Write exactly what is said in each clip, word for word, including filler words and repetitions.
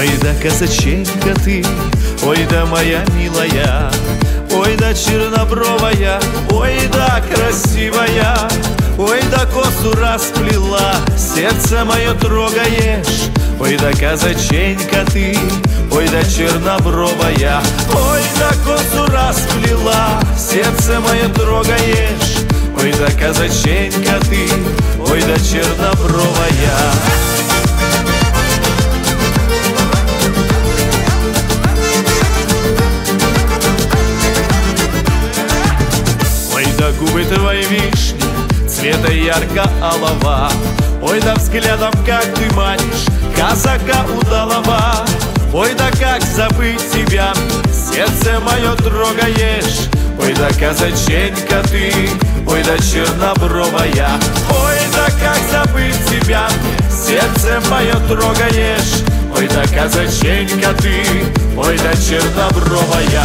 Ой да казаченька ты, ой да моя милая, ой да чернобровая, ой да красивая, ой да косу расплела, сердце мое трогаешь. Ой да казаченька ты, ой да чернобровая, ой да косу расплела, сердце мое трогаешь. Ой да казаченька ты, ой да чернобровая. Ой да губы твои вишни, цвета ярко-алого, ой да взглядом как ты манишь казака удалого. Ой да как забыть тебя, сердце мое трогаешь. Ой да казаченька ты, ой да чернобровая, ой да как забыть тебя, сердце мое трогаешь. Ой да казаченька ты, ой да чернобровая.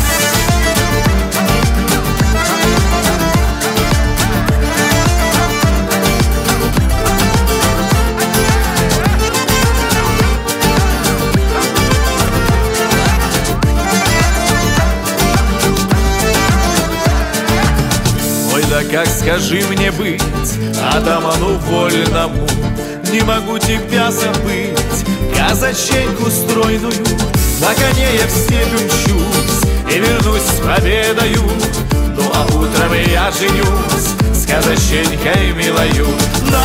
Ой да как скажи мне быть атаману вольному, не могу тебя забыть, казаченьку стройную. На коне я в степь мчусь и вернусь с победою. Ну а утром я женюсь с казаченькой милою.